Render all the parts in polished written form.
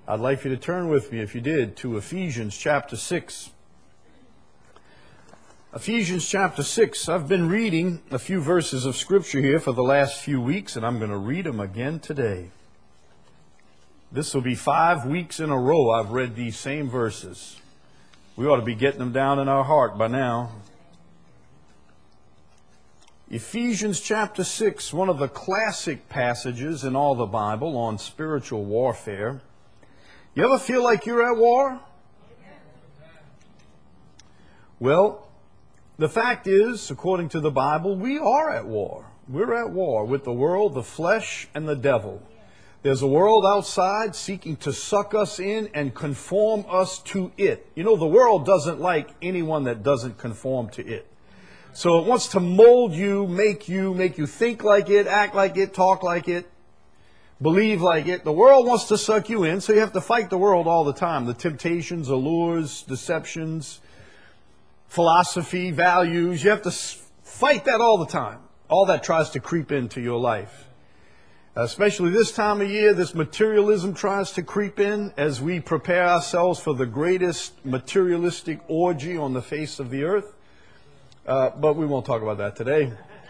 I'd like you to turn with me, if you did, to Ephesians chapter 6. Ephesians chapter 6. I've been reading a few verses of Scripture here for the last few weeks, and I'm going to read them again today. This will be 5 weeks in a row I've read these same verses. We ought to be getting them down in our heart by now. Ephesians chapter 6, one of the classic passages in all the Bible on spiritual warfare. You ever feel like you're at war? Well, the fact is, according to the Bible, we are at war. We're at war with the world, the flesh, and the devil. There's a world outside seeking to suck us in and conform us to it. You know, the world doesn't like anyone that doesn't conform to it. So it wants to mold you, make you think like it, act like it, talk like it, believe like it. The world wants to suck you in, so you have to fight the world all the time. The temptations, allures, deceptions, philosophy, values. You have to fight that all the time. All that tries to creep into your life. Especially this time of year, this materialism tries to creep in as we prepare ourselves for the greatest materialistic orgy on the face of the earth. But we won't talk about that today.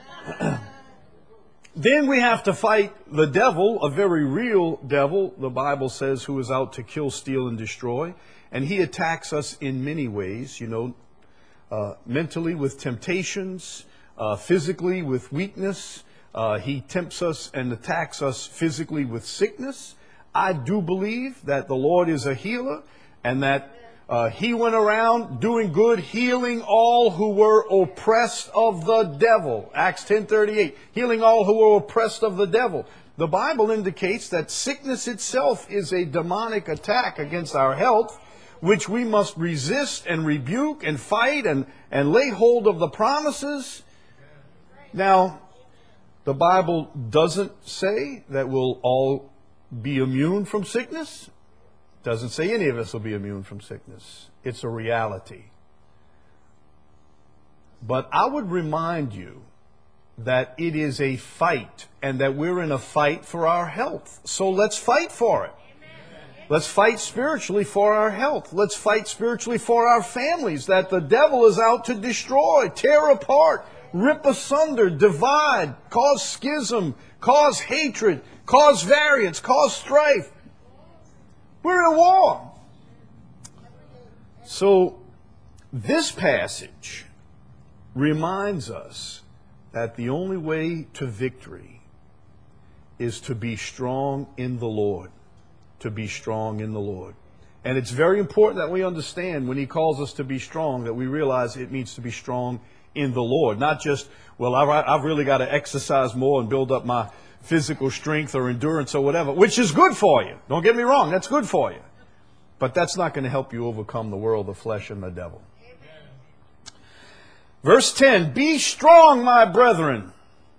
Then we have to fight the devil, a very real devil, the Bible says, who is out to kill, steal, and destroy. And he attacks us in many ways, mentally with temptations, physically with weakness. He tempts us and attacks us physically with sickness. I do believe that the Lord is a healer and that He went around doing good, healing all who were oppressed of the devil. Acts 10:38, healing all who were oppressed of the devil. The Bible indicates that sickness itself is a demonic attack against our health, which we must resist and rebuke and fight and lay hold of the promises. Now, the Bible doesn't say that we'll all be immune from sickness. Doesn't say any of us will be immune from sickness. It's a reality. But I would remind you that it is a fight and that we're in a fight for our health. So let's fight for it. Let's fight spiritually for our health. Let's fight spiritually for our families that the devil is out to destroy, tear apart, rip asunder, divide, cause schism, cause hatred, cause variance, cause strife. We're in a war. So this passage reminds us that the only way to victory is to be strong in the Lord. To be strong in the Lord. And it's very important that we understand when He calls us to be strong, that we realize it means to be strong in the Lord. Not just, well, I've really got to exercise more and build up my physical strength or endurance or whatever, which is good for you. Don't get me wrong, that's good for you. But that's not going to help you overcome the world, the flesh, and the devil. Amen. Verse 10, be strong, my brethren,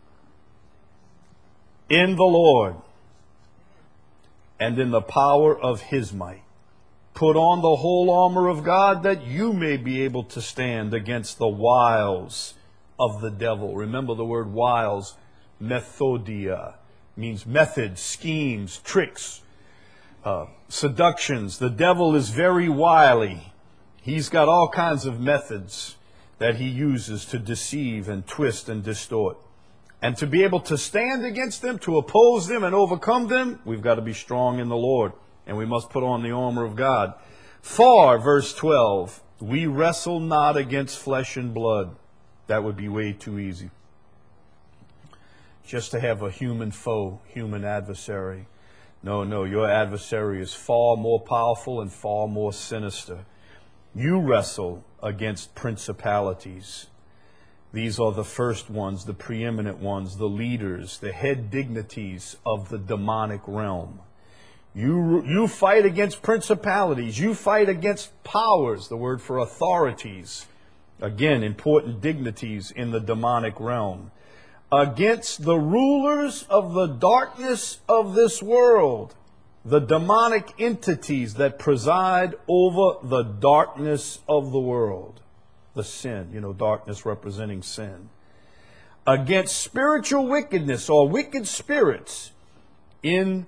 in the Lord and in the power of His might. Put on the whole armor of God that you may be able to stand against the wiles of the devil. Remember the word wiles. Methodia means methods, schemes, tricks, seductions. The devil is very wily. He's got all kinds of methods that he uses to deceive and twist and distort. And to be able to stand against them, to oppose them and overcome them, we've got to be strong in the Lord. And we must put on the armor of God. For, verse 12, we wrestle not against flesh and blood. That would be way too easy. Just to have a human foe, human adversary. No, your adversary is far more powerful and far more sinister. You wrestle against principalities. These are the first ones, the preeminent ones, the leaders, the head dignities of the demonic realm. You fight against principalities. You fight against powers, the word for authorities. Again, important dignities in the demonic realm. Against the rulers of the darkness of this world, the demonic entities that preside over the darkness of the world. The sin, darkness representing sin. Against spiritual wickedness or wicked spirits in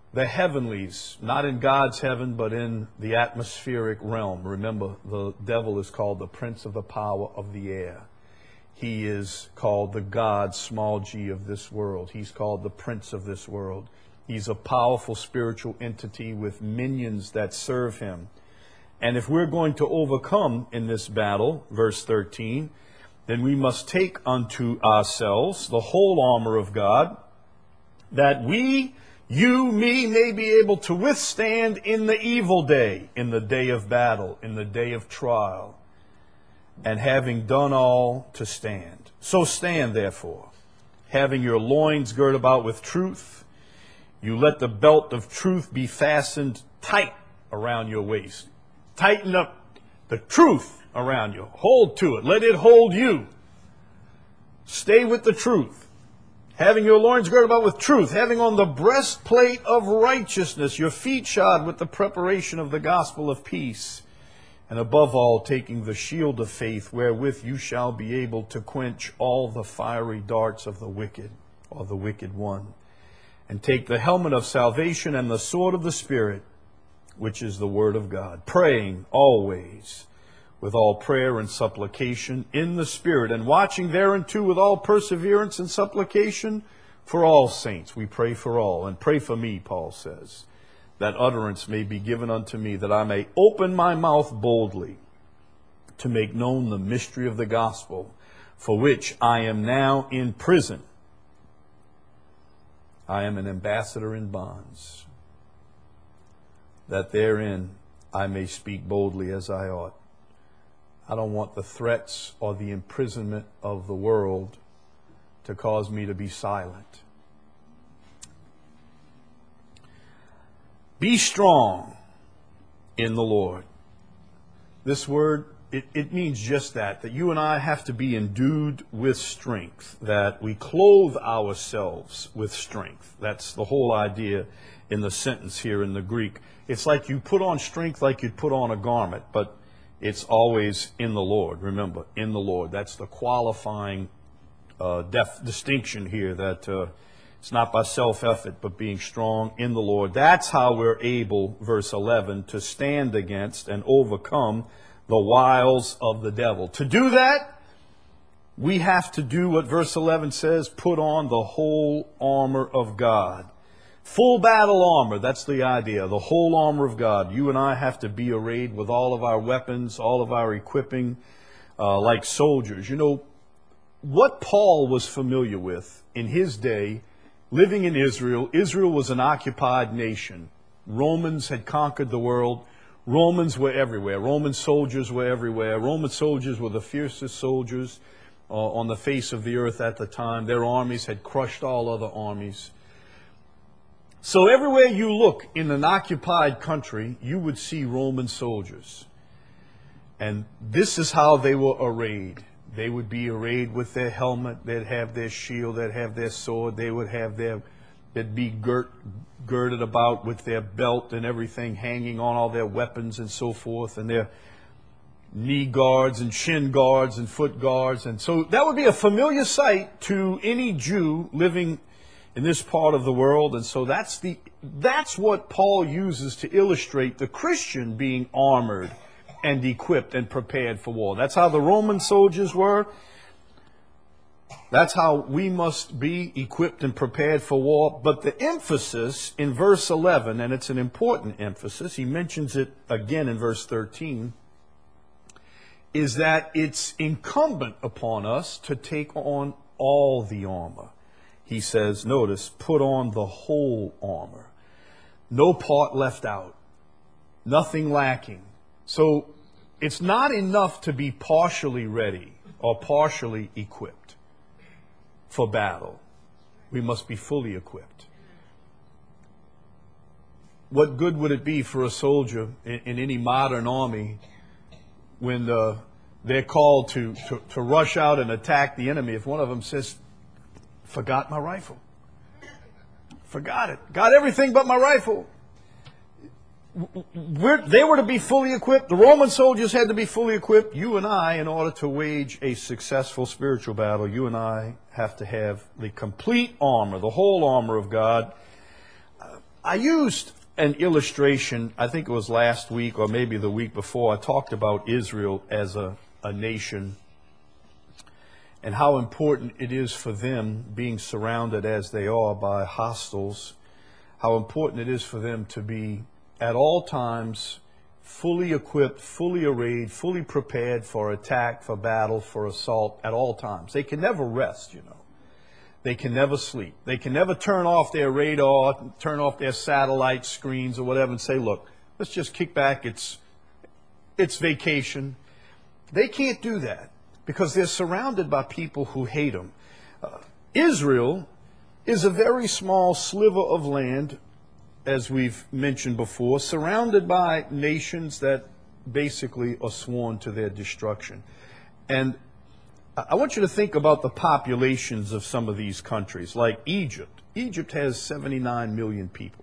the heavenlies, not in God's heaven, but in the atmospheric realm. Remember, the devil is called the prince of the power of the air. He is called the God, small g, of this world. He's called the prince of this world. He's a powerful spiritual entity with minions that serve him. And if we're going to overcome in this battle, verse 13, then we must take unto ourselves the whole armor of God, that we, you, me, may be able to withstand in the evil day, in the day of battle, in the day of trial, and having done all, to stand. So stand, therefore, having your loins girt about with truth. You let the belt of truth be fastened tight around your waist. Tighten up the truth around you. Hold to it. Let it hold you. Stay with the truth. Having your loins girded about with truth, having on the breastplate of righteousness, your feet shod with the preparation of the gospel of peace, and above all, taking the shield of faith, wherewith you shall be able to quench all the fiery darts of the wicked, or the wicked one. And take the helmet of salvation and the sword of the Spirit, which is the word of God, praying always with all prayer and supplication in the Spirit, and watching thereunto with all perseverance and supplication for all saints. We pray for all, and pray for me, Paul says, that utterance may be given unto me, that I may open my mouth boldly to make known the mystery of the gospel, for which I am now in prison. I am an ambassador in bonds, that therein I may speak boldly as I ought. I don't want the threats or the imprisonment of the world to cause me to be silent. Be strong in the Lord. This word, it means just that you and I have to be endued with strength, that we clothe ourselves with strength. That's the whole idea in the sentence here in the Greek. It's like you put on strength like you'd put on a garment, but it's always in the Lord. Remember, in the Lord. That's the qualifying distinction here, that it's not by self-effort, but being strong in the Lord. That's how we're able, verse 11, to stand against and overcome the wiles of the devil. To do that, we have to do what verse 11 says, put on the whole armor of God. Full battle armor, that's the idea, the whole armor of God. You and I have to be arrayed with all of our weapons, all of our equipping, like soldiers. You know, what Paul was familiar with in his day, living in Israel, Israel was an occupied nation. Romans had conquered the world. Romans were everywhere. Roman soldiers were everywhere. Roman soldiers were the fiercest soldiers on the face of the earth at the time. Their armies had crushed all other armies. So everywhere you look in an occupied country, you would see Roman soldiers. And this is how they were arrayed. They would be arrayed with their helmet. They'd have their shield. They'd have their sword. They'd be girded about with their belt and everything, hanging on all their weapons and so forth, and their knee guards and shin guards and foot guards. And so that would be a familiar sight to any Jew living in this part of the world. And so that's what Paul uses to illustrate the Christian being armored and equipped and prepared for war. That's how the Roman soldiers were. That's how we must be equipped and prepared for war. But the emphasis in verse 11, and it's an important emphasis, he mentions it again in verse 13, is that it's incumbent upon us to take on all the armor. He says, notice, put on the whole armor. No part left out. Nothing lacking. So it's not enough to be partially ready or partially equipped for battle. We must be fully equipped. What good would it be for a soldier in any modern army when they're called to rush out and attack the enemy if one of them says, forgot my rifle. Forgot it. Got everything but my rifle. They were to be fully equipped. The Roman soldiers had to be fully equipped. You and I, in order to wage a successful spiritual battle, you and I have to have the complete armor, the whole armor of God. I used an illustration, I think it was last week or maybe the week before. I talked about Israel as a nation and how important it is for them, being surrounded as they are by hostiles, how important it is for them to be at all times fully equipped, fully arrayed, fully prepared for attack, for battle, for assault at all times. They can never rest, you know. They can never sleep. They can never turn off their radar, turn off their satellite screens or whatever and say, look, let's just kick back. It's vacation. They can't do that because they're surrounded by people who hate them. Israel is a very small sliver of land, as we've mentioned before, surrounded by nations that basically are sworn to their destruction. And I want you to think about the populations of some of these countries, like Egypt. Egypt has 79 million people.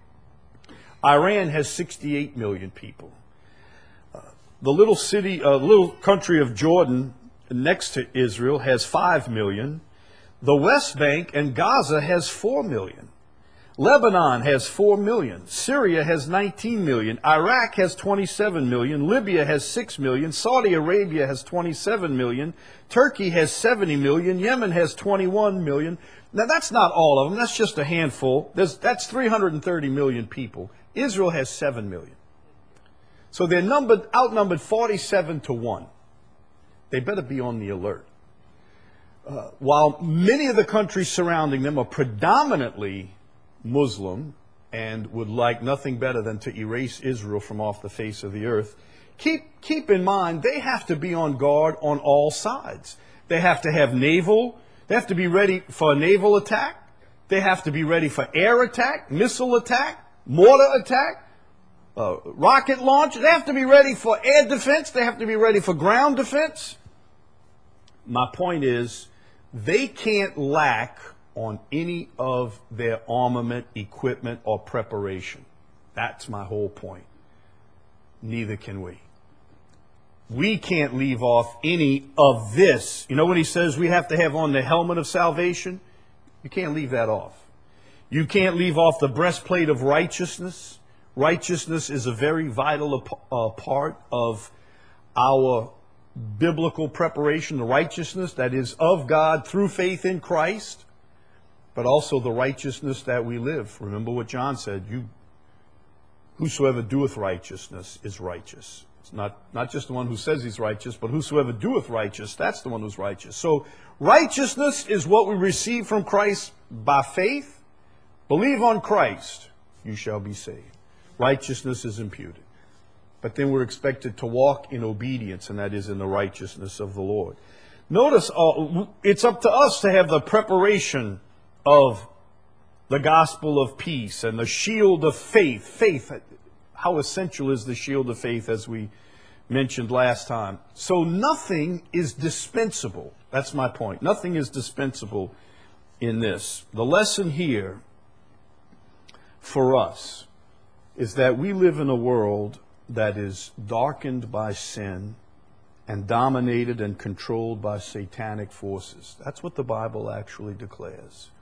Iran has 68 million people. The little country of Jordan next to Israel has 5 million. The West Bank and Gaza has 4 million. Lebanon has 4 million. Syria has 19 million. Iraq has 27 million. Libya has 6 million. Saudi Arabia has 27 million. Turkey has 70 million. Yemen has 21 million. Now, that's not all of them. That's just a handful. That's 330 million people. Israel has 7 million. So they're outnumbered 47 to 1. They better be on the alert. While many of the countries surrounding them are predominantly Muslim and would like nothing better than to erase Israel from off the face of the earth, keep in mind they have to be on guard on all sides. They have to have they have to be ready for a naval attack. They have to be ready for air attack, missile attack, mortar attack, rocket launch. They have to be ready for air defense. They have to be ready for ground defense. My point is, they can't lack on any of their armament, equipment, or preparation. That's my whole point. Neither can we. We can't leave off any of this. You know when he says we have to have on the helmet of salvation? You can't leave that off. You can't leave off the breastplate of righteousness. Righteousness is a very vital part of our biblical preparation, the righteousness that is of God through faith in Christ, but also the righteousness that we live. Remember what John said, whosoever doeth righteousness is righteous. It's not just the one who says he's righteous, but whosoever doeth righteous, that's the one who's righteous. So righteousness is what we receive from Christ by faith. Believe on Christ, you shall be saved. Righteousness is imputed. But then we're expected to walk in obedience, and that is in the righteousness of the Lord. Notice, it's up to us to have the preparation of the gospel of peace and the shield of faith. Faith, how essential is the shield of faith, as we mentioned last time. So nothing is dispensable. That's my point. Nothing is dispensable in this. The lesson here for us is that we live in a world that is darkened by sin and dominated and controlled by satanic forces. That's what the Bible actually declares.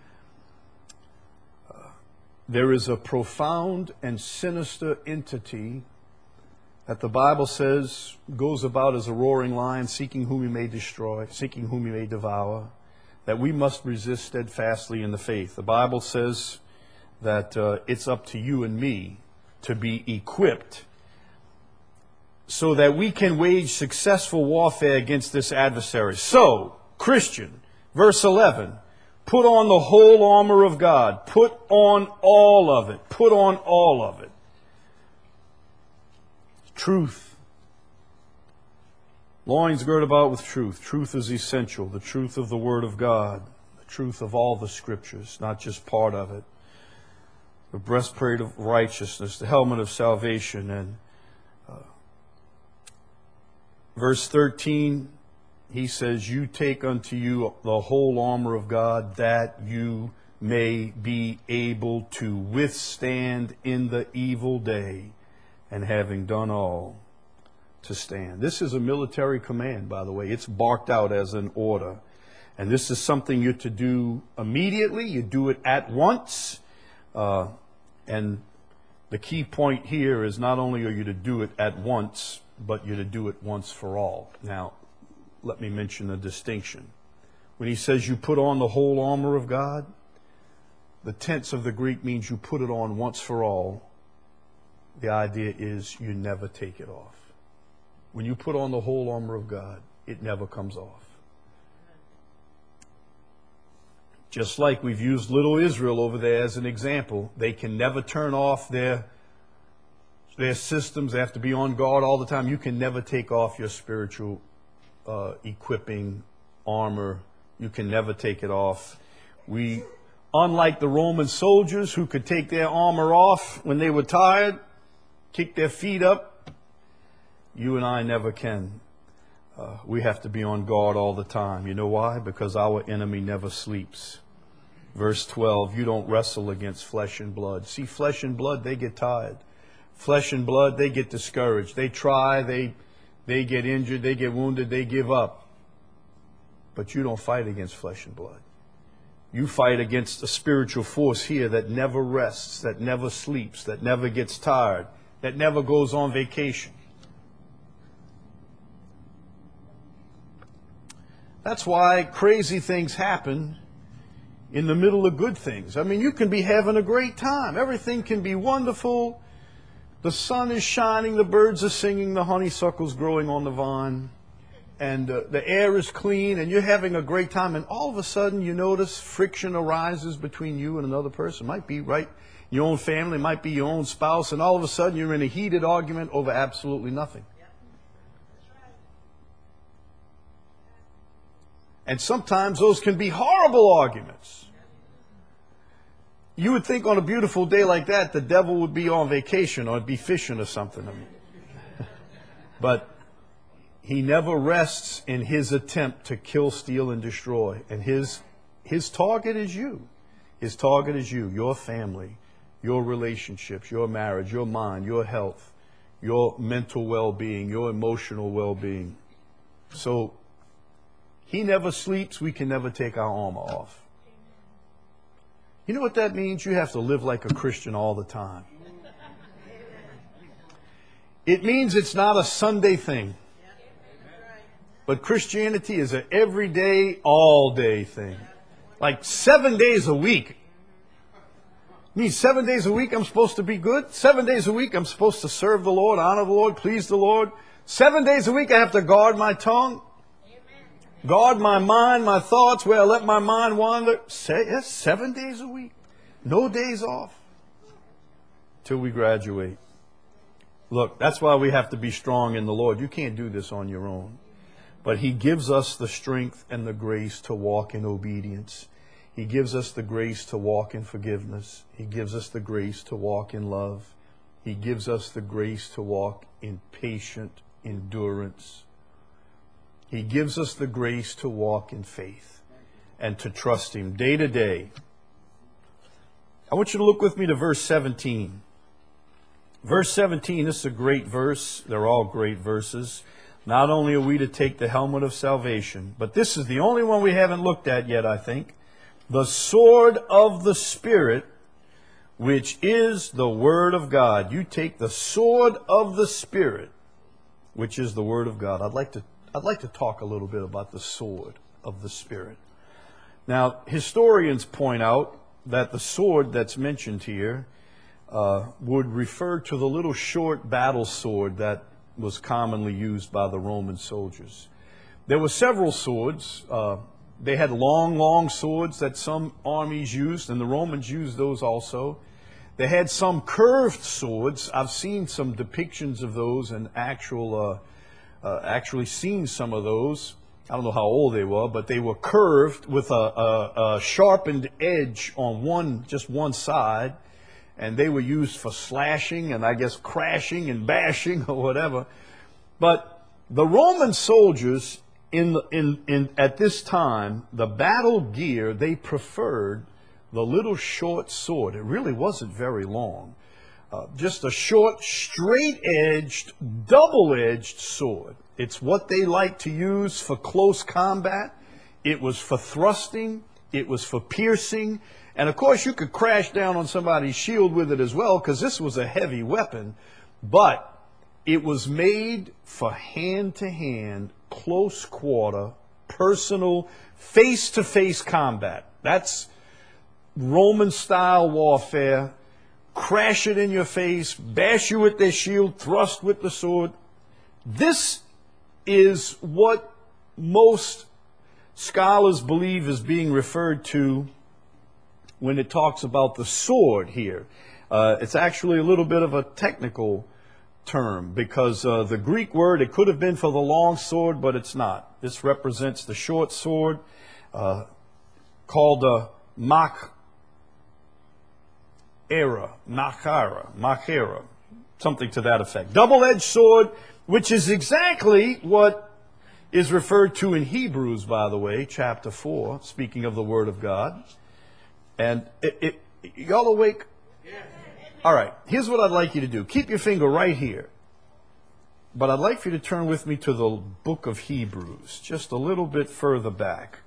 There is a profound and sinister entity that the Bible says goes about as a roaring lion, seeking whom he may destroy, seeking whom he may devour, that we must resist steadfastly in the faith. The Bible says that it's up to you and me to be equipped so that we can wage successful warfare against this adversary. So, Christian, verse 11, put on the whole armor of God. Put on all of it. Put on all of it. Truth. Loins girt about with truth. Truth is essential. The truth of the Word of God. The truth of all the Scriptures, not just part of it. The breastplate of righteousness, the helmet of salvation, and verse 13, he says, you take unto you the whole armor of God, that you may be able to withstand in the evil day, and having done all, to stand. This is a military command, by the way. It's barked out as an order. And this is something you're to do immediately. You do it at once. And the key point here is not only are you to do it at once, but you're to do it once for all. Now, let me mention a distinction. When he says you put on the whole armor of God, the tense of the Greek means you put it on once for all. The idea is you never take it off. When you put on the whole armor of God, it never comes off. Just like we've used little Israel over there as an example, they can never turn off their systems. They have to be on guard all the time. You can never take off your spiritual equipping, armor. You can never take it off. Unlike the Roman soldiers who could take their armor off when they were tired, kick their feet up, you and I never can. We have to be on guard all the time. You know why? Because our enemy never sleeps. Verse 12, you don't wrestle against flesh and blood. See, flesh and blood, they get tired. Flesh and blood, they get discouraged. They try, they get injured, they get wounded, they give up. But you don't fight against flesh and blood. You fight against a spiritual force here that never rests, that never sleeps, that never gets tired, that never goes on vacation. That's why crazy things happen in the middle of good things. I mean, you can be having a great time. Everything can be wonderful. The sun is shining, the birds are singing, the honeysuckle's growing on the vine, and the air is clean, and you're having a great time. And all of a sudden, you notice friction arises between you and another person. Might be right your own family, might be your own spouse, and all of a sudden, you're in a heated argument over absolutely nothing. And sometimes those can be horrible arguments. You would think on a beautiful day like that, the devil would be on vacation or be fishing or something. But he never rests in his attempt to kill, steal, and destroy. And his target is you. His target is you, your family, your relationships, your marriage, your mind, your health, your mental well-being, your emotional well-being. So he never sleeps. We can never take our armor off. You know what that means? You have to live like a Christian all the time. It means it's not a Sunday thing. But Christianity is an everyday, all day thing. Like 7 days a week. It means 7 days a week I'm supposed to be good. 7 days a week I'm supposed to serve the Lord, honor the Lord, please the Lord. 7 days a week I have to guard my tongue. Guard my mind, my thoughts, where I let my mind wander. Yes, 7 days a week. No days off. Till we graduate. Look, that's why we have to be strong in the Lord. You can't do this on your own. But He gives us the strength and the grace to walk in obedience. He gives us the grace to walk in forgiveness. He gives us the grace to walk in love. He gives us the grace to walk in patient endurance. He gives us the grace to walk in faith and to trust Him day to day. I want you to look with me to verse 17. Verse 17, this is a great verse. They're all great verses. Not only are we to take the helmet of salvation, but this is the only one we haven't looked at yet, I think. The sword of the Spirit, which is the Word of God. You take the sword of the Spirit, which is the Word of God. I'd like to talk a little bit about the sword of the Spirit. Now, historians point out that the sword that's mentioned here would refer to the little short battle sword that was commonly used by the Roman soldiers. There were several swords. They had long swords that some armies used, and the Romans used those also. They had some curved swords. I've seen some depictions of those and actually seen some of those. I don't know how old they were, but they were curved with a sharpened edge on just one side, and they were used for slashing and I guess crashing and bashing or whatever. But the Roman soldiers at this time, the battle gear, they preferred the little short sword. It really wasn't very long. Just a short, straight-edged, double-edged sword. It's what they liked to use for close combat. It was for thrusting. It was for piercing. And of course, you could crash down on somebody's shield with it as well, because this was a heavy weapon. But it was made for hand-to-hand, close quarter, personal, face-to-face combat. That's Roman-style warfare. Crash it in your face, bash you with their shield, thrust with the sword. This is what most scholars believe is being referred to when it talks about the sword here. It's actually a little bit of a technical term, because the Greek word, it could have been for the long sword, but it's not. This represents the short sword, called a machera, something to that effect. Double-edged sword, which is exactly what is referred to in Hebrews, by the way, chapter 4, speaking of the Word of God. And y'all awake? All right, here's what I'd like you to do. Keep your finger right here. But I'd like for you to turn with me to the book of Hebrews, just a little bit further back.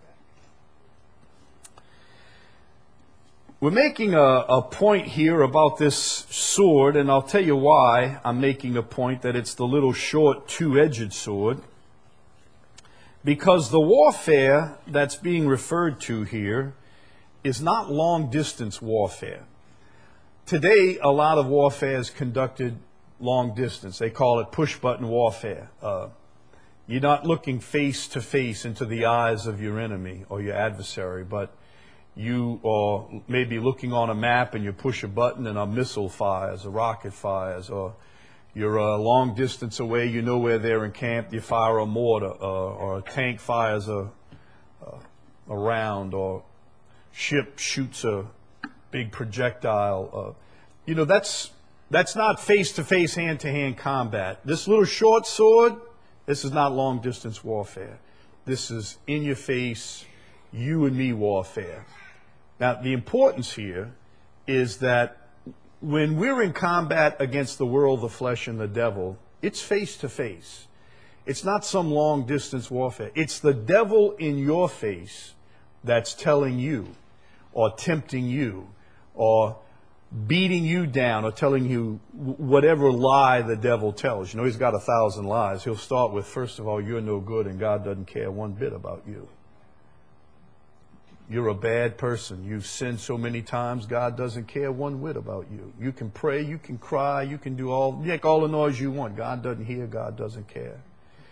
We're making a point here about this sword, and I'll tell you why I'm making a point that it's the little short two-edged sword. Because the warfare that's being referred to here is not long-distance warfare. Today, a lot of warfare is conducted long distance. They call it push-button warfare. You're not looking face-to-face into the eyes of your enemy or your adversary, but you are maybe looking on a map and you push a button and a missile fires, a rocket fires, or you're a long distance away, you know where they're encamped, you fire a mortar, or a tank fires a round, or ship shoots a big projectile. That's not face-to-face, hand-to-hand combat. This little short sword, this is not long-distance warfare. This is in-your-face, you and me warfare. Now, the importance here is that when we're in combat against the world, the flesh, and the devil, it's face-to-face. It's not some long-distance warfare. It's the devil in your face that's telling you, or tempting you, or beating you down, or telling you whatever lie the devil tells. He's got 1,000 lies. He'll start with, first of all, you're no good and God doesn't care one bit about you. You're a bad person. You've sinned so many times, God doesn't care one whit about you. You can pray, you can cry, you can make all the noise you want. God doesn't hear, God doesn't care.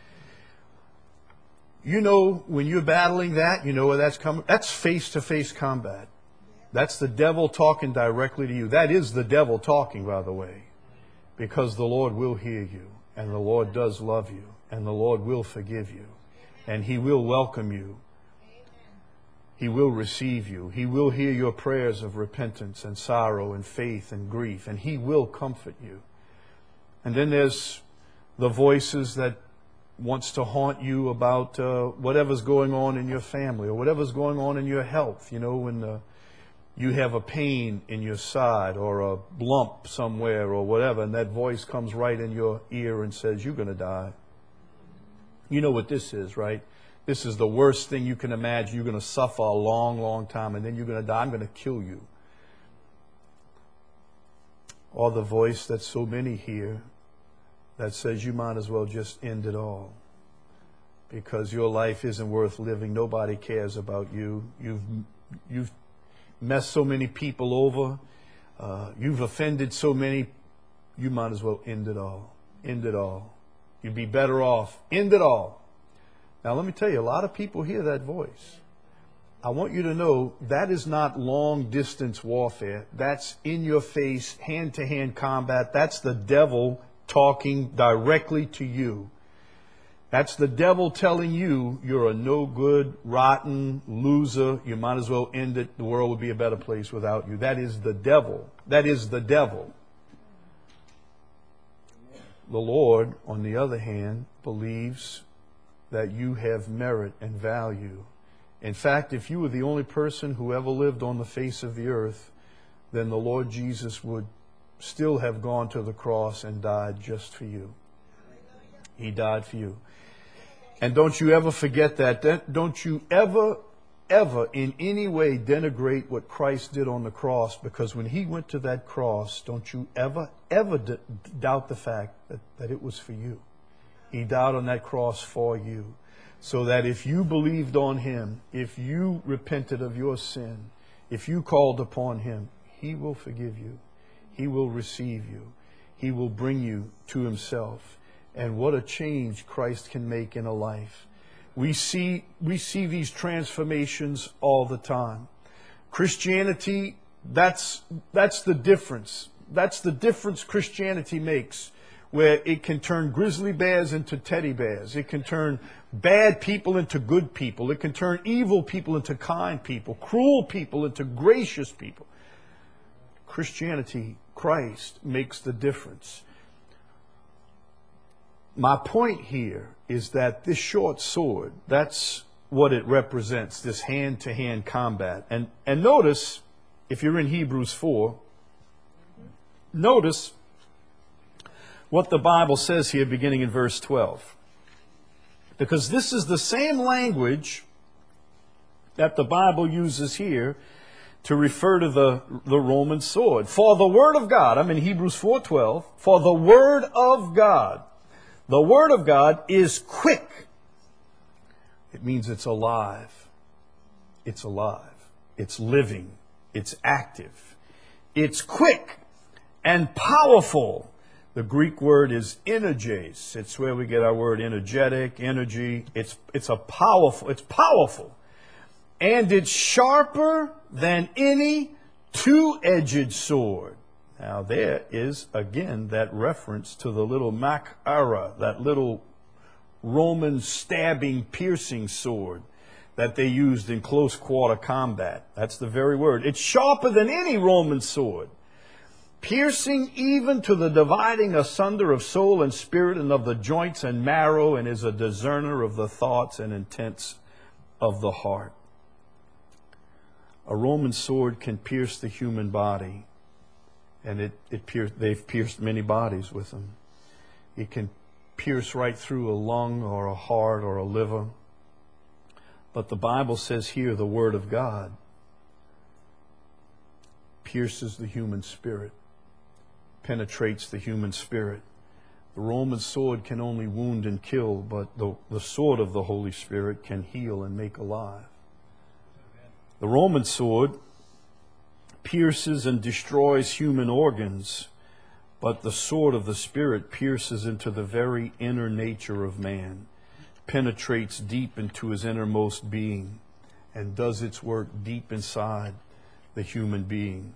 When you're battling that, you know where that's coming. That's face-to-face combat. That's the devil talking directly to you. That is the devil talking, by the way, because the Lord will hear you, and the Lord does love you, and the Lord will forgive you, and He will welcome you. He will receive you. He will hear your prayers of repentance and sorrow and faith and grief, and He will comfort you. And then there's the voices that wants to haunt you about whatever's going on in your family or whatever's going on in your health. When you have a pain in your side or a lump somewhere or whatever, and that voice comes right in your ear and says, you're going to die. You know what this is, right? This is the worst thing you can imagine. You're going to suffer a long, long time, and then you're going to die. I'm going to kill you. Or the voice that so many hear that says you might as well just end it all because your life isn't worth living. Nobody cares about you. You've messed so many people over. You've offended so many. You might as well end it all. End it all. You'd be better off. End it all. Now, let me tell you, a lot of people hear that voice. I want you to know that is not long-distance warfare. That's in-your-face, hand-to-hand combat. That's the devil talking directly to you. That's the devil telling you you're a no-good, rotten loser. You might as well end it. The world would be a better place without you. That is the devil. That is the devil. The Lord, on the other hand, believes that you have merit and value. In fact, if you were the only person who ever lived on the face of the earth, then the Lord Jesus would still have gone to the cross and died just for you. He died for you. And don't you ever forget that. Don't you ever ever in any way denigrate what Christ did on the cross, because when he went to that cross, don't you ever doubt the fact that it was for you. He died on that cross for you, so that if you believed on him, if you repented of your sin, if you called upon him, he will forgive you. He will receive you. He will bring you to himself. And what a change Christ can make in a life. We see these transformations all the time. Christianity, that's the difference. That's the difference Christianity makes, where it can turn grizzly bears into teddy bears. It can turn bad people into good people. It can turn evil people into kind people, cruel people into gracious people. Christianity, Christ, makes the difference. My point here is that this short sword, that's what it represents, this hand-to-hand combat. And notice, if you're in Hebrews 4, notice what the Bible says here beginning in verse 12. Because this is the same language that the Bible uses here to refer to the Roman sword. For the Word of God, I'm in Hebrews 4:12, for the Word of God, the Word of God is quick. It means it's alive. It's alive. It's living. It's active. It's quick and powerful. The Greek word is energes. It's where we get our word energetic, energy. It's powerful. And it's sharper than any two-edged sword. Now there is, again, that reference to the little machaira, that little Roman stabbing, piercing sword that they used in close quarter combat. That's the very word. It's sharper than any Roman sword, piercing even to the dividing asunder of soul and spirit and of the joints and marrow, and is a discerner of the thoughts and intents of the heart. A Roman sword can pierce the human body, and they've pierced many bodies with them. It can pierce right through a lung or a heart or a liver. But the Bible says here the Word of God pierces the human spirit, penetrates the human spirit. The Roman sword can only wound and kill, but the sword of the Holy Spirit can heal and make alive. The Roman sword pierces and destroys human organs, but the sword of the Spirit pierces into the very inner nature of man, penetrates deep into his innermost being, and does its work deep inside the human being.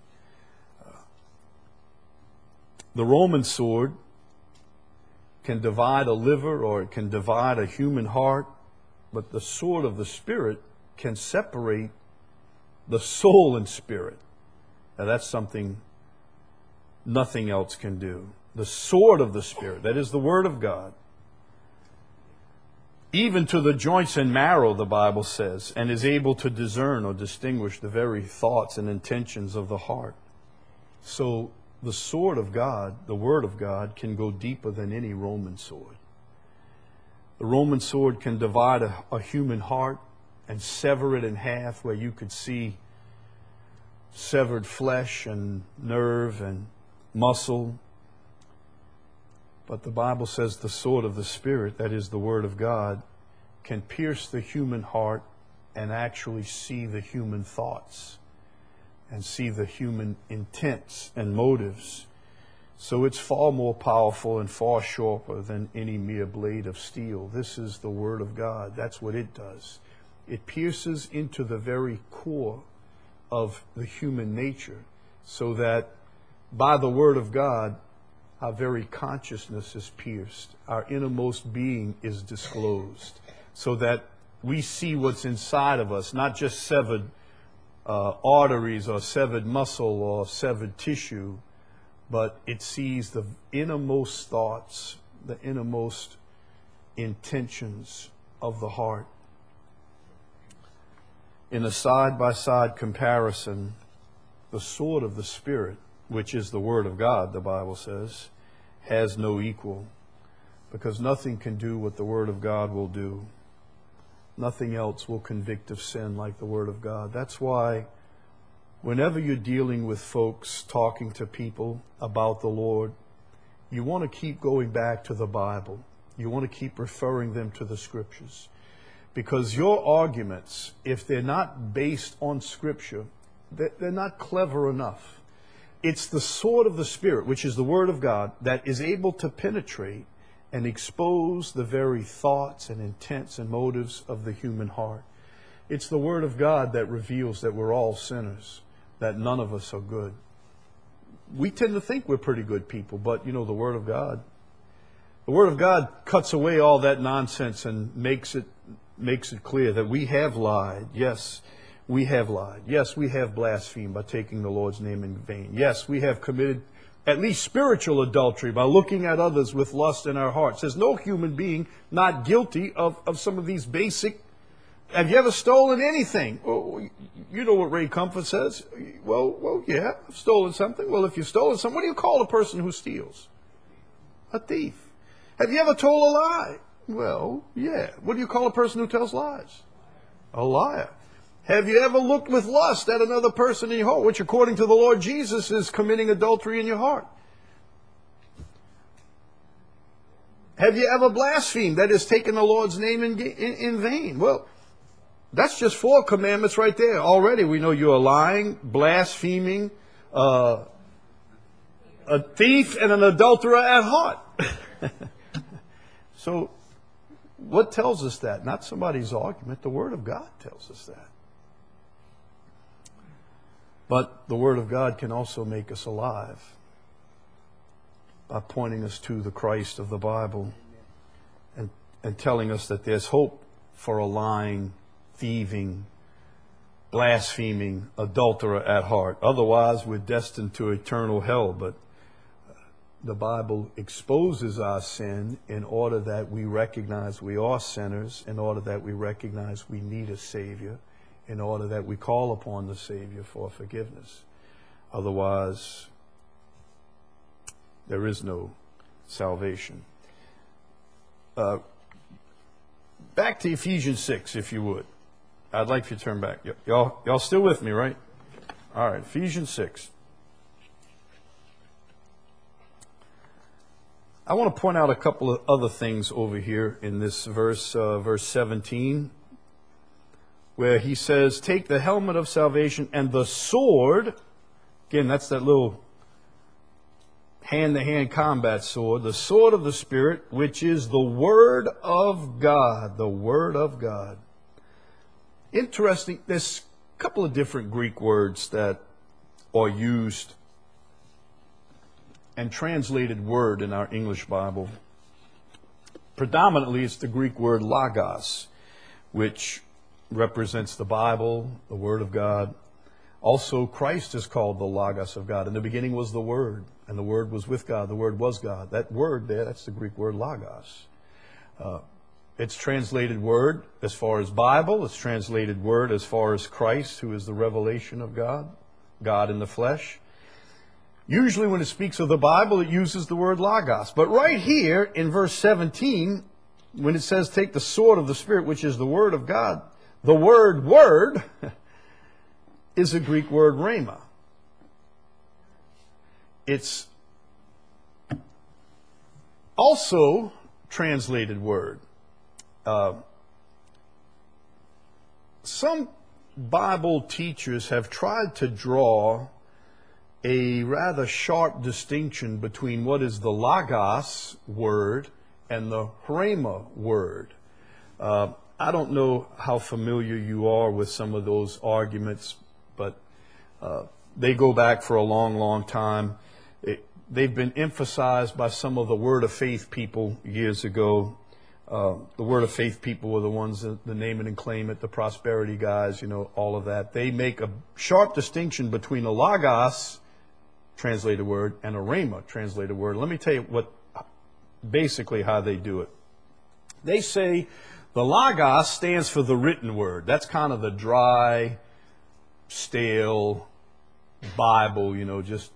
The Roman sword can divide a liver, or it can divide a human heart, but the sword of the Spirit can separate the soul and spirit. Now that's something nothing else can do. The sword of the Spirit, that is the Word of God, even to the joints and marrow, the Bible says, and is able to discern or distinguish the very thoughts and intentions of the heart. So the sword of God, the Word of God, can go deeper than any Roman sword. The Roman sword can divide a human heart and sever it in half, where you could see severed flesh and nerve and muscle. But the Bible says the sword of the Spirit, that is the Word of God, can pierce the human heart and actually see the human thoughts and see the human intents and motives. So it's far more powerful and far sharper than any mere blade of steel. This is the Word of God. That's what it does. It pierces into the very core of the human nature, so that by the Word of God, our very consciousness is pierced. Our innermost being is disclosed, so that we see what's inside of us, not just severed arteries or severed muscle or severed tissue, but it sees the innermost thoughts, the innermost intentions of the heart. In a side-by-side comparison, the sword of the Spirit, which is the Word of God, the Bible says, has no equal, because nothing can do what the Word of God will do. Nothing else will convict of sin like the Word of God. That's why whenever you're dealing with folks, talking to people about the Lord, you want to keep going back to the Bible. You want to keep referring them to the Scriptures. Because your arguments, if they're not based on Scripture, they're not clever enough. It's the sword of the Spirit, which is the Word of God, that is able to penetrate and expose the very thoughts and intents and motives of the human heart. It's the Word of God that reveals that we're all sinners, that none of us are good. We tend to think we're pretty good people, but the Word of God cuts away all that nonsense and makes it clear that we have lied. Yes, we have lied. Yes, we have blasphemed by taking the Lord's name in vain. Yes, we have committed at least spiritual adultery by looking at others with lust in our hearts. There's no human being not guilty of some of these basic. Have you ever stolen anything? Oh, you know what Ray Comfort says. Well, yeah, I've stolen something. Well, if you've stolen something, what do you call a person who steals? A thief. Have you ever told a lie? Well, yeah. What do you call a person who tells lies? A liar. Have you ever looked with lust at another person in your heart, which according to the Lord Jesus is committing adultery in your heart? Have you ever blasphemed, that is taken the Lord's name in vain? Well, that's just 4 commandments right there. Already we know you're lying, blaspheming, a thief, and an adulterer at heart. So what tells us that? Not somebody's argument. The Word of God tells us that. But the Word of God can also make us alive by pointing us to the Christ of the Bible and telling us that there's hope for a lying, thieving, blaspheming adulterer at heart. Otherwise, we're destined to eternal hell. But the Bible exposes our sin in order that we recognize we are sinners, in order that we recognize we need a Savior, in order that we call upon the Savior for forgiveness. Otherwise, there is no salvation. Back to Ephesians 6, if you would. I'd like you to turn back. Y'all still with me, right? All right, Ephesians 6. I want to point out a couple of other things over here in this verse, verse 17, where he says, take the helmet of salvation and the sword. Again, that's that little hand-to-hand combat sword. The sword of the Spirit, which is the Word of God. The Word of God. Interesting, there's a couple of different Greek words that are used and translated word in our English Bible. Predominantly, it's the Greek word logos, which represents the Bible, the Word of God. Also, Christ is called the Logos of God. In the beginning was the Word, and the Word was with God. The Word was God. That word there, that's the Greek word logos. It's translated word as far as Bible. It's translated word as far as Christ, who is the revelation of God, God in the flesh. Usually when it speaks of the Bible, it uses the word logos. But right here in verse 17, when it says take the sword of the Spirit, which is the Word of God, the word word is a Greek word rhema. It's also translated word. Some Bible teachers have tried to draw a rather sharp distinction between what is the logos word and the rhema word. I don't know how familiar you are with some of those arguments, but they go back for a long, long time. They've been emphasized by some of the Word of Faith people years ago. The Word of Faith people were the ones, the name it and claim it, the prosperity guys, all of that. They make a sharp distinction between a logos, translated word, and a rhema, translated word. Let me tell you basically how they do it. They say the logos stands for the written word. That's kind of the dry, stale Bible, just.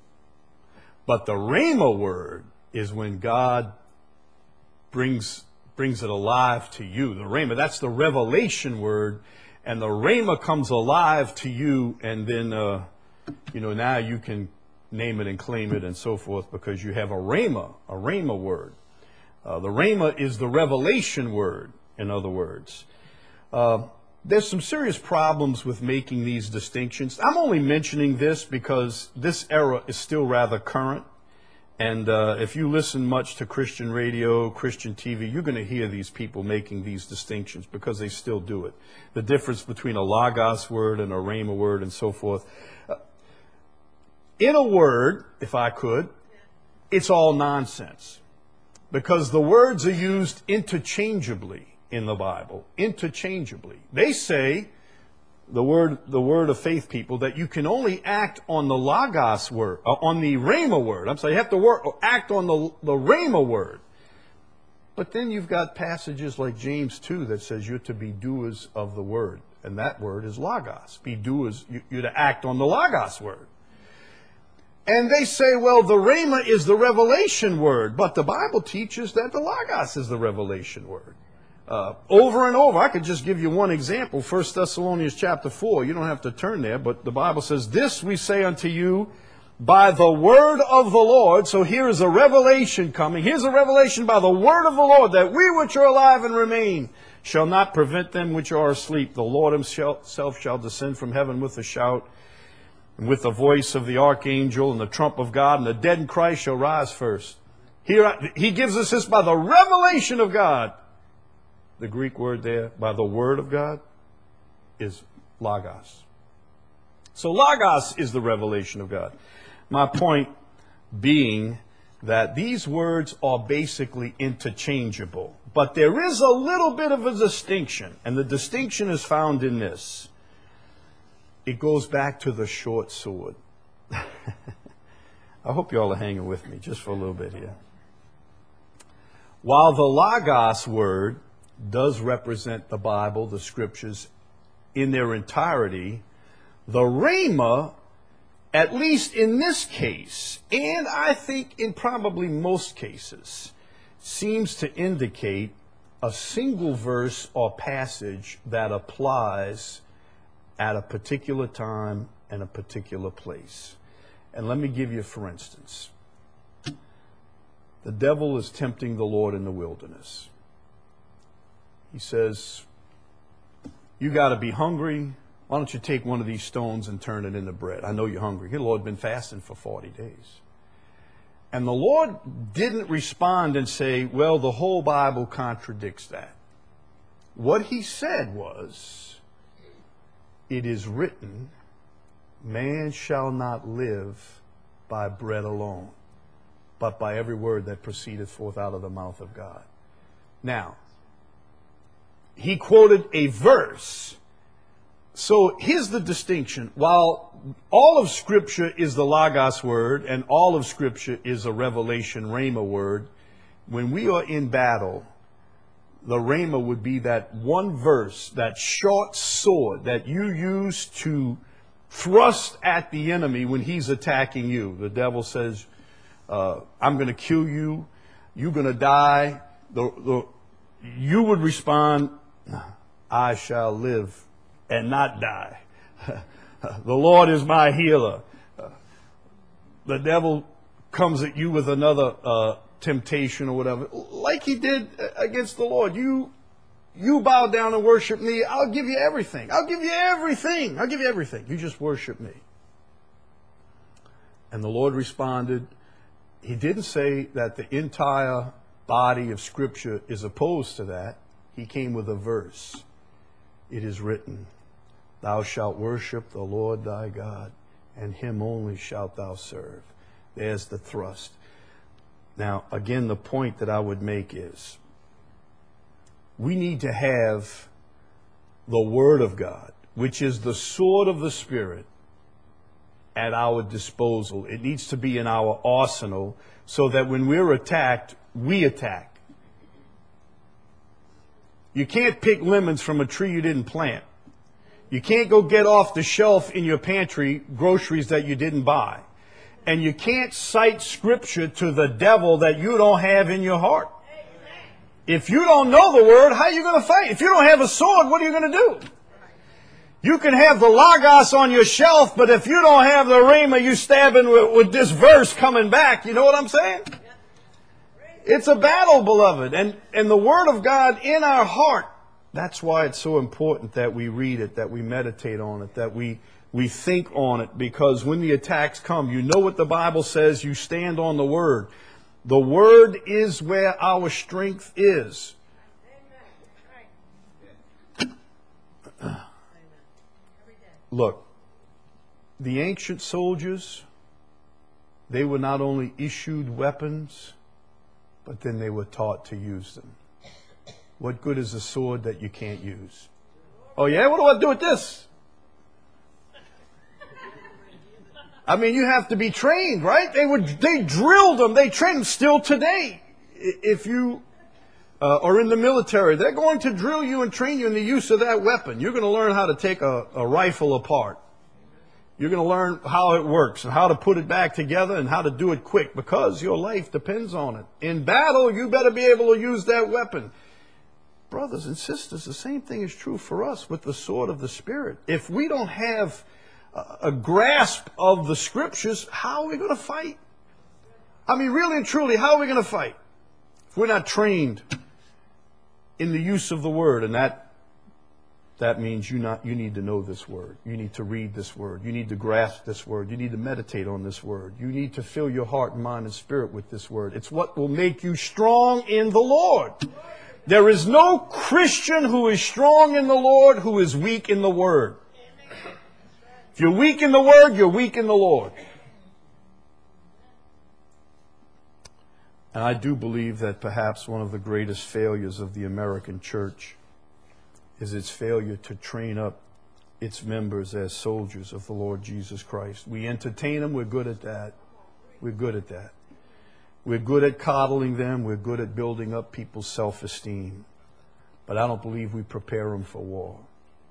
But the rhema word is when God brings brings it alive to you. The rhema, that's the revelation word. And the rhema comes alive to you, and then, now you can name it and claim it and so forth because you have a rhema word. The rhema is the revelation word, in other words. There's some serious problems with making these distinctions. I'm only mentioning this because this era is still rather current. And if you listen much to Christian radio, Christian TV, you're going to hear these people making these distinctions because they still do it. The difference between a logos word and a rhema word and so forth. In a word, if I could, it's all nonsense. Because the words are used interchangeably in the Bible. Interchangeably. They say, the word of faith people, that you can only act on the logos word, on the rhema word. I'm sorry, you have to act on the rhema word. But then you've got passages like James 2 that says you're to be doers of the word. And that word is logos. Be doers, you're to act on the logos word. And they say, well, the rhema is the revelation word. But the Bible teaches that the logos is the revelation word. Over and over. I could just give you one example. 1 Thessalonians chapter 4. You don't have to turn there, but the Bible says, this we say unto you by the word of the Lord. So here is a revelation coming. Here's a revelation by the word of the Lord, that we which are alive and remain shall not prevent them which are asleep. The Lord himself shall descend from heaven with a shout, and with the voice of the archangel and the trump of God, and the dead in Christ shall rise first. Here he gives us this by the revelation of God. The Greek word there, by the word of God, is logos. So logos is the revelation of God. My point being that these words are basically interchangeable. But there is a little bit of a distinction. And the distinction is found in this. It goes back to the short sword. I hope you all are hanging with me just for a little bit here. While the logos word does represent the Bible, the scriptures, in their entirety, the rhema, at least in this case, and I think in probably most cases, seems to indicate a single verse or passage that applies at a particular time and a particular place. And let me give you, for instance, the devil is tempting the Lord in the wilderness. He says, you got to be hungry. Why don't you take one of these stones and turn it into bread? I know you're hungry. The Lord had been fasting for 40 days. And the Lord didn't respond and say, well, the whole Bible contradicts that. What he said was, it is written, man shall not live by bread alone, but by every word that proceedeth forth out of the mouth of God. Now, he quoted a verse. So here's the distinction. While all of Scripture is the logos word and all of Scripture is a revelation rhema word, when we are in battle, the rhema would be that one verse, that short sword that you use to thrust at the enemy when he's attacking you. The devil says, I'm going to kill you. You're going to die. You would respond, I shall live and not die. The Lord is my healer. The devil comes at you with another temptation or whatever, like he did against the Lord. You bow down and worship me, I'll give you everything. I'll give you everything. I'll give you everything. You just worship me. And the Lord responded. He didn't say that the entire body of Scripture is opposed to that. He came with a verse. It is written, thou shalt worship the Lord thy God, and him only shalt thou serve. There's the thrust. Now, again, the point that I would make is, we need to have the Word of God, which is the sword of the Spirit, at our disposal. It needs to be in our arsenal so that when we're attacked, we attack. You can't pick lemons from a tree you didn't plant. You can't go get off the shelf in your pantry groceries that you didn't buy. And you can't cite Scripture to the devil that you don't have in your heart. If you don't know the Word, how are you going to fight? If you don't have a sword, what are you going to do? You can have the Logos on your shelf, but if you don't have the Rhema, you stabbing with this verse coming back. You know what I'm saying? It's a battle, beloved. And the Word of God in our heart, that's why it's so important that we read it, that we meditate on it, that we think on it. Because when the attacks come, you know what the Bible says, you stand on the Word. The Word is where our strength is. Look, the ancient soldiers, they were not only issued weapons, but then they were taught to use them. What good is a sword that you can't use? Oh yeah, what do I do with this? I mean, you have to be trained, right? They drilled them, they trained them still today. If you are in the military, they're going to drill you and train you in the use of that weapon. You're going to learn how to take a rifle apart. You're going to learn how it works and how to put it back together and how to do it quick because your life depends on it. In battle, you better be able to use that weapon. Brothers and sisters, the same thing is true for us with the sword of the Spirit. If we don't have a grasp of the Scriptures, how are we going to fight? I mean, really and truly, how are we going to fight if we're not trained in the use of the Word? And that means you need to know this Word. You need to read this Word. You need to grasp this Word. You need to meditate on this Word. You need to fill your heart and mind and spirit with this Word. It's what will make you strong in the Lord. There is no Christian who is strong in the Lord who is weak in the Word. If you're weak in the Word, you're weak in the Lord. And I do believe that perhaps one of the greatest failures of the American church is its failure to train up its members as soldiers of the Lord Jesus Christ. We entertain them. We're good at that. We're good at that. We're good at coddling them. We're good at building up people's self-esteem. But I don't believe we prepare them for war.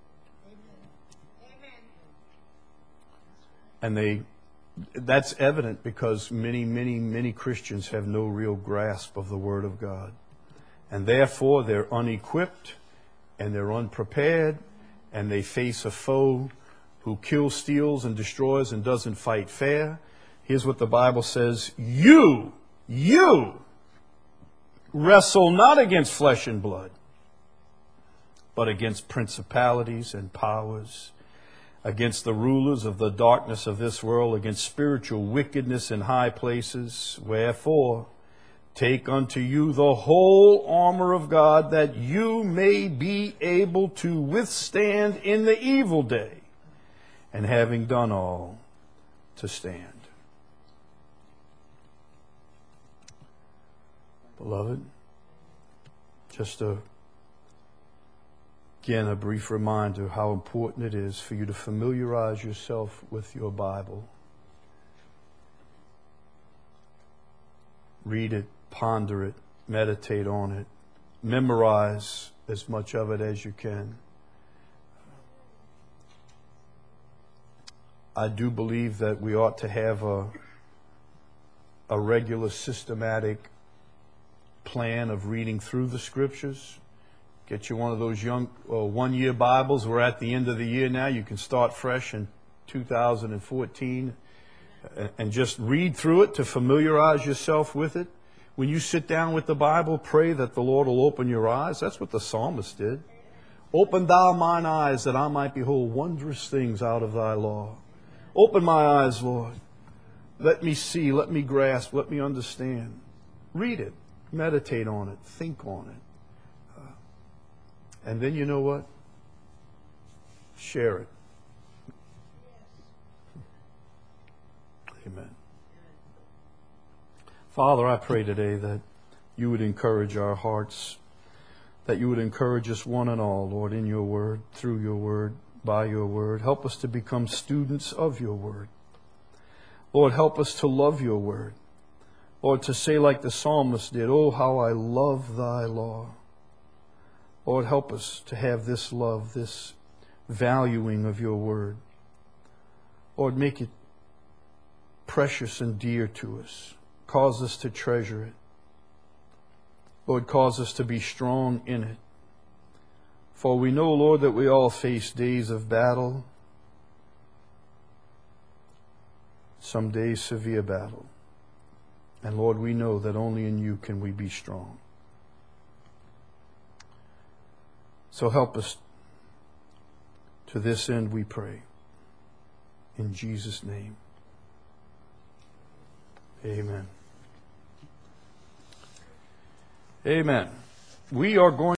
And that's evident because many Christians have no real grasp of the Word of God. And therefore, they're unequipped and they're unprepared and they face a foe who kills, steals, and destroys and doesn't fight fair. Here's what the Bible says. You wrestle not against flesh and blood, but against principalities and powers, against the rulers of the darkness of this world, against spiritual wickedness in high places. Wherefore, take unto you the whole armor of God, that you may be able to withstand in the evil day, and having done all, to stand. Beloved, just again, a brief reminder how important it is for you to familiarize yourself with your Bible. Read it, ponder it, meditate on it, memorize as much of it as you can. I do believe that we ought to have a regular, systematic plan of reading through the Scriptures. Get you one of those young one-year Bibles. We're at the end of the year now. You can start fresh in 2014 and just read through it to familiarize yourself with it. When you sit down with the Bible, pray that the Lord will open your eyes. That's what the psalmist did. Open thou mine eyes that I might behold wondrous things out of thy law. Open my eyes, Lord. Let me see, let me grasp, let me understand. Read it, meditate on it, think on it. And then you know what? Share it. Amen. Father, I pray today that you would encourage our hearts, that you would encourage us one and all, Lord, in your word, through your word, by your word. Help us to become students of your word. Lord, help us to love your word. Lord, to say like the psalmist did, oh, how I love thy law. Lord, help us to have this love, this valuing of your word. Lord, make it precious and dear to us. Cause us to treasure it. Lord, cause us to be strong in it. For we know, Lord, that we all face days of battle, some days severe battle. And Lord, we know that only in you can we be strong. So help us to this end, we pray. In Jesus' name. Amen. Amen. We are going